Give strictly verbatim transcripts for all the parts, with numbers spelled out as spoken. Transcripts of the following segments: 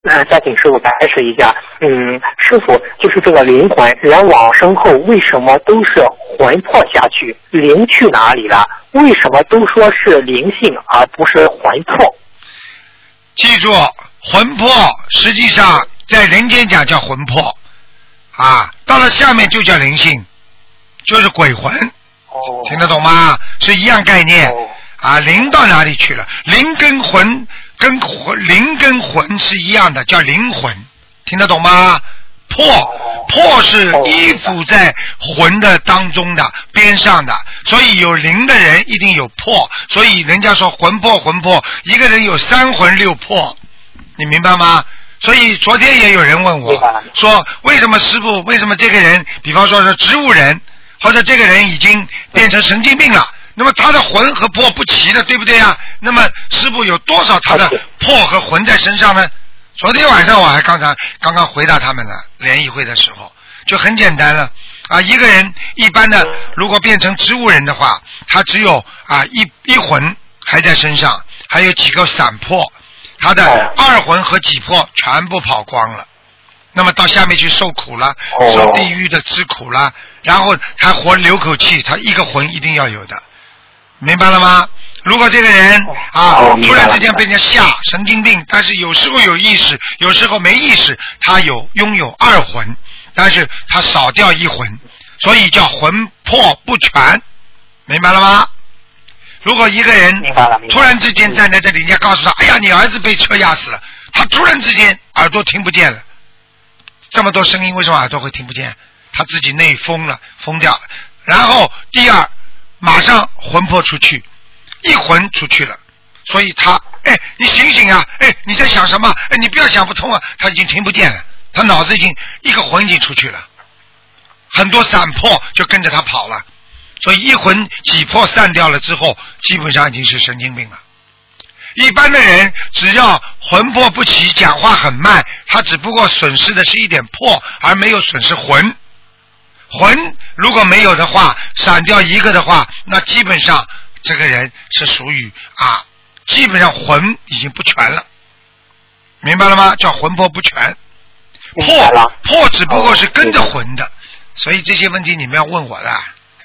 呃，再请师傅开始一下。嗯，师傅，就是这个灵魂，人往生后为什么都是魂魄下去，灵去哪里了？为什么都说是灵性而不是魂魄？ 记住，魂魄实际上在人间讲叫魂魄啊，到了下面就叫灵性，就是鬼魂。 哦， 听得懂吗？是一样概念。 哦啊，灵到哪里去了？灵跟魂跟魂灵跟魂是一样的，叫灵魂，听得懂吗？魄魄是依附在魂的当中的边上的，所以有灵的人一定有魄，所以人家说魂魄魂魄，一个人有三魂六魄，你明白吗？所以昨天也有人问我说，为什么师父，为什么这个人，比方说是植物人，或者这个人已经变成神经病了，那么他的魂和魄不齐的，对不对啊？那么师父有多少他的魄和魂在身上呢？昨天晚上我还刚才刚刚回答他们呢，联谊会的时候就很简单了啊。一个人一般的如果变成植物人的话，他只有啊一一魂还在身上，还有几个散魄，他的二魂和几魄全部跑光了。那么到下面去受苦了，受地狱的之苦了，然后他活留口气，他一个魂一定要有的，明白了吗？如果这个人啊突然之间被人家吓神经病，但是有时候有意识，有时候没意识，他有拥有二魂，但是他少掉一魂，所以叫魂魄不全，明白了吗？如果一个人突然之间站在这里，人家告诉他，哎呀，你儿子被车压死了，他突然之间耳朵听不见了，这么多声音为什么耳朵会听不见？他自己内封了，封掉了。然后第二，马上魂魄出去，一魂出去了，所以他，哎，你醒醒啊，哎，你在想什么？哎，你不要想不通啊，他已经听不见了，他脑子已经一个魂已经出去了，很多散魄就跟着他跑了，所以一魂几魄散掉了之后，基本上已经是神经病了。一般的人只要魂魄不齐，讲话很慢，他只不过损失的是一点魄，而没有损失魂。魂如果没有的话，闪掉一个的话，那基本上这个人是属于啊，基本上魂已经不全了，明白了吗？叫魂魄不全，魄魄只不过是跟着魂的，所以这些问题你们要问我的。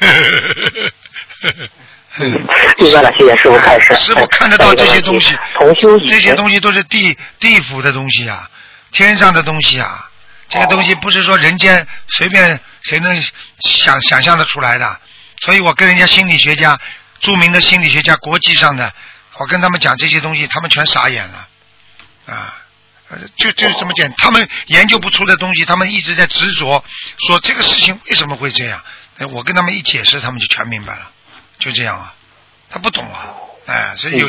明白了，谢谢师傅开始。 师傅看得到这些东西，这些东西都是地地府的东西啊，天上的东西啊，这些东西不是说人间随便谁能想想象得出来的。所以我跟人家心理学家，著名的心理学家，国际上的，我跟他们讲这些东西，他们全傻眼了啊！就就是这么简单，他们研究不出的东西，他们一直在执着说这个事情为什么会这样。我跟他们一解释，他们就全明白了，就这样啊，他不懂啊，哎，所以有